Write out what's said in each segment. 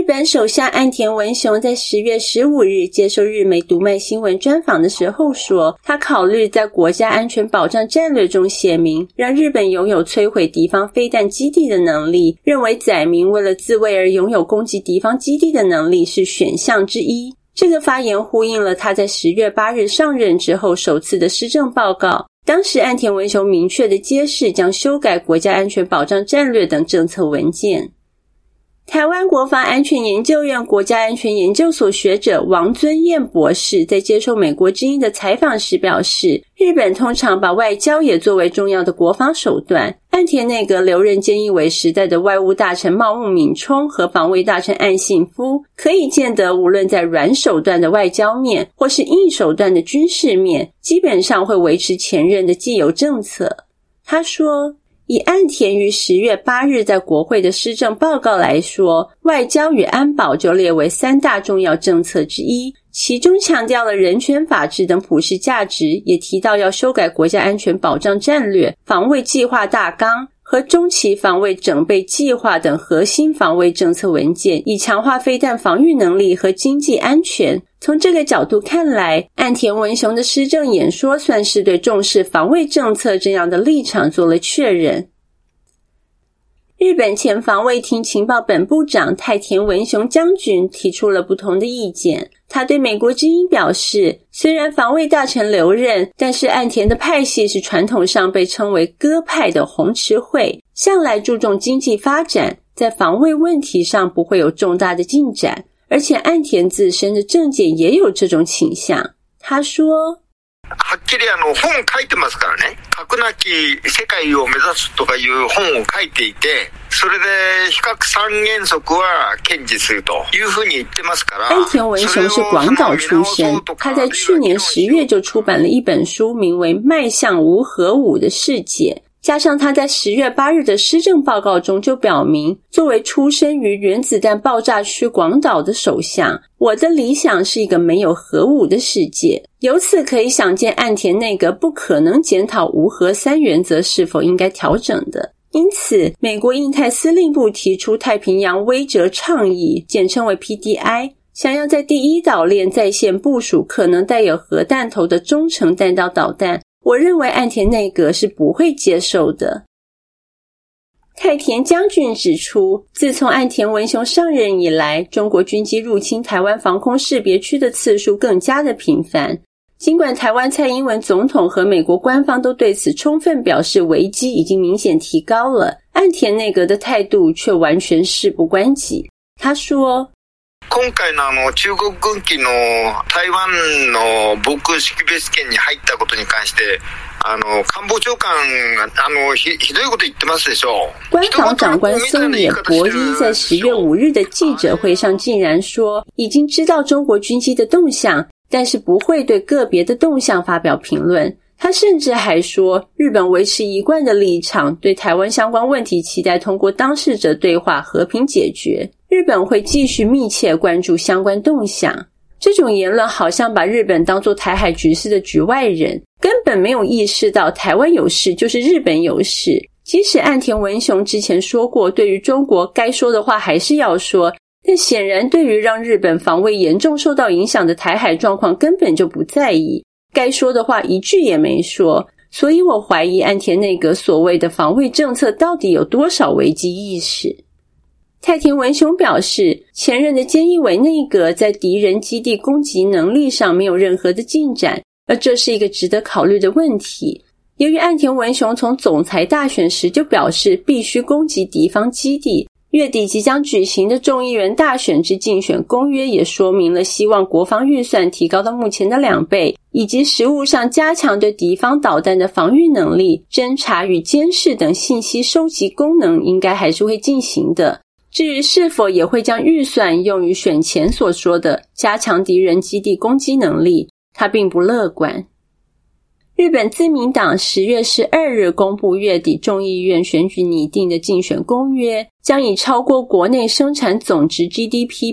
本首相岸田文雄在10月15日接受日媒读卖新闻专访的时候说，他考虑在国家安全保障战略中写明，让日本拥有摧毁敌方飞弹基地的能力，认为载明为了自卫而拥有攻击敌方基地的能力是选项之一。这个发言呼应了他在10月8日上任之后首次的施政报告，当时岸田文雄明确地揭示将修改国家安全保障战略等政策文件。台湾国防安全研究院国家安全研究所学者王尊彦博士在接受美国之音的采访时表示，日本通常把外交也作为重要的国防手段。岸田内阁留任菅义伟时代的外务大臣茂木敏充和防卫大臣岸信夫，可以见得无论在软手段的外交面或是硬手段的军事面，基本上会维持前任的既有政策。他说，以岸田于10月8日在国会的施政报告来说，外交与安保就列为3大重要政策之一，其中强调了人权法治等普世价值，也提到要修改国家安全保障战略、防卫计划大纲和中期防卫整备计划等核心防卫政策文件，以强化飞弹防御能力和经济安全。从这个角度看来，岸田文雄的施政演说算是对重视防卫政策这样的立场做了确认。日本前防卫厅情报本部长太田文雄将军提出了不同的意见。他对美国之音表示，虽然防卫大臣留任，但是岸田的派系是传统上被称为鸽派的红池会，向来注重经济发展，在防衛問題上不会有重大的進展，而且岸田自身的政見也有这種傾向。他說， はっきり本書いてますからね。核なき世界を目指すとかいう本を書いていて、それで非核三原則は堅持するというふうに言ってますから。 岸田文雄是广岛出身，他在去年10月就出版了一本书，名为《迈向无核武的世界》。加上他在10月8日的施政报告中就表明，作为出生于原子弹爆炸区广岛的首相，我的理想是一个没有核武的世界。由此可以想见，岸田内阁不可能检讨无核3原则是否应该调整的。因此，美国印太司令部提出太平洋威慑倡议，简称为 PDI， 想要在第一岛链在线部署可能带有核弹头的中程弹道导弹。我认为岸田内阁是不会接受的。太田将军指出，自从岸田文雄上任以来，中国军机入侵台湾防空识别区的次数更加的频繁。尽管台湾蔡英文总统和美国官方都对此充分表示危机已经明显提高了，岸田内阁的態度却完全事不关己。他说， 今回の中国軍機の台湾の防空識別圏に入ったことに関して官房長官がひどいこと言ってますでしょ。 官房长官松野博一在10月5日的记者会上竟然说，已经知道中国军机的动向，但是不会对个别的动向发表评论。他甚至还说，日本维持一贯的立场，对台湾相关问题期待通过当事者对话和平解决。日本会继续密切关注相关动向。这种言论好像把日本当作台海局势的局外人，根本没有意识到台湾有事就是日本有事。即使岸田文雄之前说过，对于中国该说的话还是要说，但显然对于让日本防卫严重受到影响的台海状况根本就不在意，该说的话一句也没说。所以我怀疑岸田内阁所谓的防卫政策到底有多少危机意识。太田文雄表示，前任的菅义伟内阁在敌人基地攻击能力上没有任何的进展，而这是一个值得考虑的问题。由于岸田文雄从总裁大选时就表示必须攻击敌方基地，月底即将举行的众议员大选之竞选公约也说明了希望国防预算提高到目前的2倍，以及实务上加强对敌方导弹的防御能力、侦查与监视等信息收集功能应该还是会进行的。至于是否也会将预算用于选前所说的加强敌人基地攻击能力，他并不乐观。日本自民党10月12日公布月底众议院选举拟定的竞选公约，将以超过国内生产总值 GDP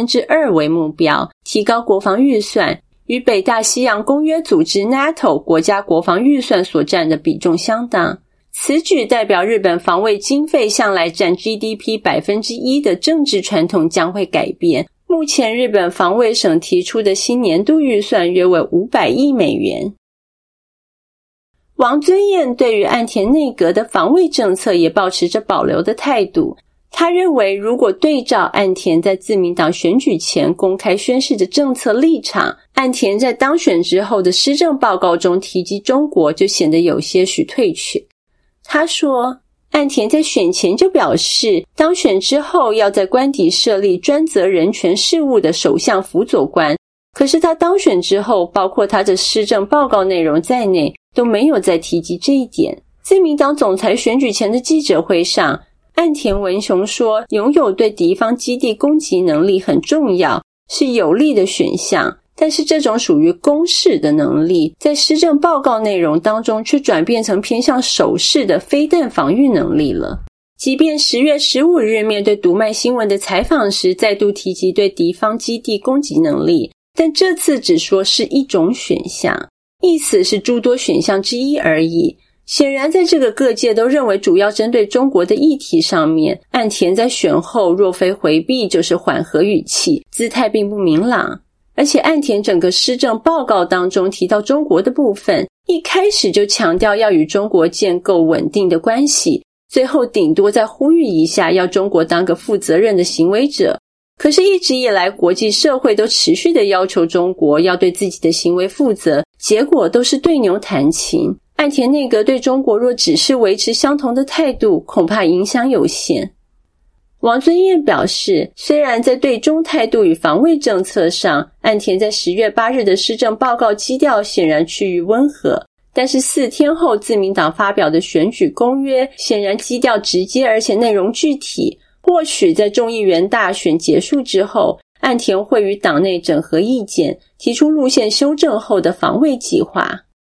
2% 为目标，提高国防预算，与北大西洋公约组织 NATO 国家国防预算所占的比重相当。 此举代表日本防卫经费向来占 GDP 1% 的政治传统将会改变。目前日本防卫省提出的新年度预算约为500亿美元。王尊彦对于岸田内阁的防卫政策也保持着保留的态度。他认为，如果对照岸田在自民党选举前公开宣示的政策立场，岸田在当选之后的施政报告中提及中国就显得有些许退却。他说，岸田在选前就表示，当选之后要在官邸设立专责人权事务的首相辅佐官，可是他当选之后，包括他的施政报告内容在内，都没有再提及这一点。自民党总裁选举前的记者会上，岸田文雄说，拥有对敌方基地攻击能力很重要，是有利的选项，但是这种属于攻势的能力，在施政报告内容当中却转变成偏向守势的飞弹防御能力了。即便10月15日面对读卖新闻的采访时再度提及对敌方基地攻击能力，但这次只说是一种选项，意思是诸多选项之一而已。显然在这个各界都认为主要针对中国的议题上面，岸田在选后若非回避就是缓和语气，姿态并不明朗。而且岸田整个施政报告当中提到中国的部分，一开始就强调要与中国建构稳定的关系，最后顶多再呼吁一下要中国当个负责任的行为者。可是一直以来国际社会都持续地要求中国要对自己的行为负责，结果都是对牛弹琴。岸田内阁对中国若只是维持相同的态度，恐怕影响有限。王尊彦表示，虽然在对中态度与防卫政策上，岸田在10月8日的施政报告基调显然趋于温和，但是4天后自民党发表的选举公约显然基调直接而且内容具体，或许在众议员大选结束之后，岸田会与党内整合意见，提出路线修正后的防卫计划。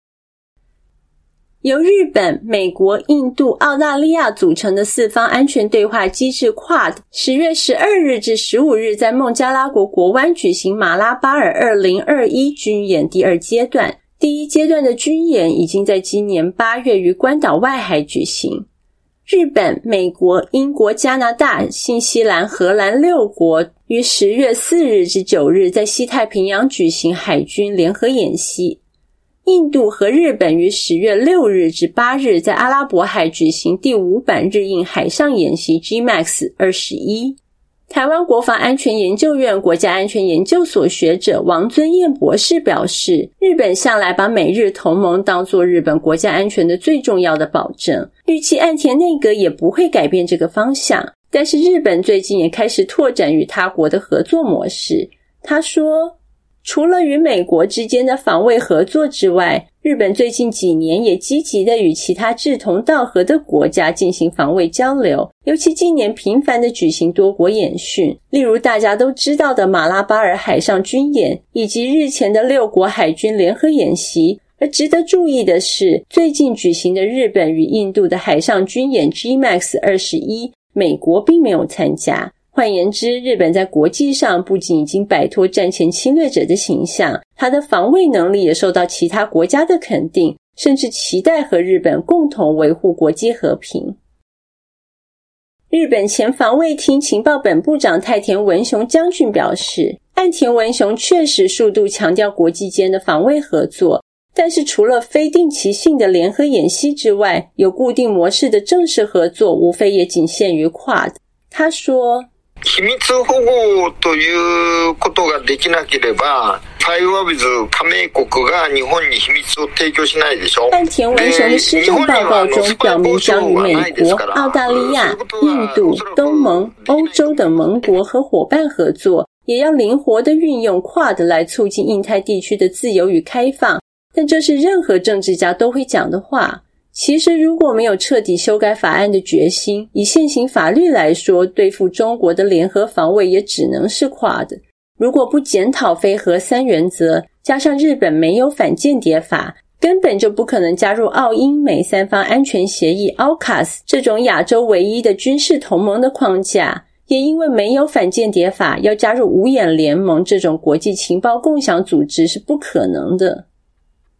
由日本、美国、印度、澳大利亚组成的四方安全对话机制 QUAD 10月12日至15日在孟加拉国国湾举行马拉巴尔2021军演第2阶段。第1阶段的军演已经在今年8月于关岛外海举行。日本、美国、英国、加拿大、新西兰、荷兰6国于10月4日至9日在西太平洋举行海军联合演习。印度和日本于10月6日至8日在阿拉伯海举行第5版日印海上演习 GMAX 21。台湾国防安全研究院国家安全研究所学者王尊彦博士表示，日本向来把美日同盟当作日本国家安全的最重要的保证，预期岸田内阁也不会改变这个方向。但是日本最近也开始拓展与他国的合作模式。他说，除了与美国之间的防卫合作之外，日本最近几年也积极地与其他志同道合的国家进行防卫交流，尤其近年频繁地举行多国演训，例如大家都知道的马拉巴尔海上军演，以及日前的6国海军联合演习。而值得注意的是，最近举行的日本与印度的海上军演 GMAX 21，美国并没有参加。换言之，日本在国际上不仅已经摆脱战前侵略者的形象，它的防卫能力也受到其他国家的肯定，甚至期待和日本共同维护国际和平。日本前防卫厅情报本部长太田文雄将军表示，岸田文雄确实数度强调国际间的防卫合作，但是除了非定期性的联合演习之外，有固定模式的正式合作无非也仅限于 QUAD。 他说， 秘密保護ということができなければ、5WIZ加盟国が日本に秘密を提供しないでしょ。 岸田文雄的施政报告中表明，将与美国、澳大利亚、印度、东盟、欧洲等盟国和伙伴合作，也要灵活地运用 QUAD 来促进印太地区的自由与开放。但这是任何政治家都会讲的话。其实如果没有彻底修改法案的决心，以现行法律来说，对付中国的联合防卫也只能是QUAD。如果不检讨非核3原则，加上日本没有反间谍法，根本就不可能加入澳英美三方安全协议 AUKUS 这种亚洲唯一的军事同盟的框架。也因为没有反间谍法，要加入五眼联盟这种国际情报共享组织是不可能的。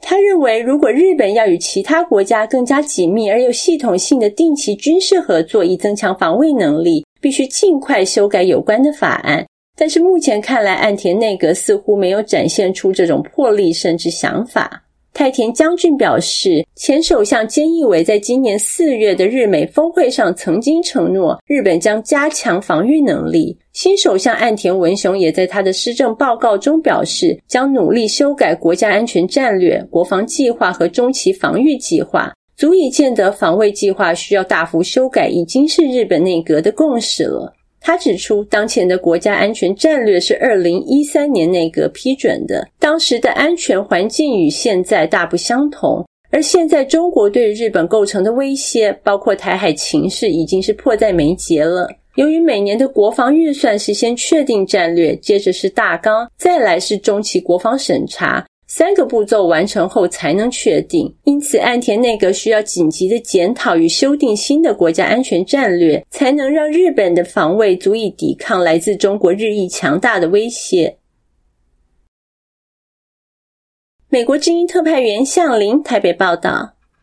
他认为，如果日本要与其他国家更加紧密而有系统性的定期军事合作，以增强防卫能力，必须尽快修改有关的法案。但是目前看来，岸田内阁似乎没有展现出这种魄力甚至想法。太田将军表示，前首相菅义伟在今年4月的日美峰会上曾经承诺，日本将加强防御能力。新首相岸田文雄也在他的施政报告中表示，将努力修改国家安全战略、国防计划和中期防御计划，足以见得防卫计划需要大幅修改已经是日本内阁的共识了。他指出，当前的国家安全战略是2013年内阁批准的，当时的安全环境与现在大不相同，而现在中国对日本构成的威胁，包括台海情势，已经是迫在眉睫了。由于每年的国防预算是先确定战略，接着是大纲，再来是中期国防审查，3个步骤完成后才能确定。因此岸田内阁需要紧急的检讨与修订新的国家安全战略，才能让日本的防卫足以抵抗来自中国日益强大的威胁。美国之音特派员向林台北报道。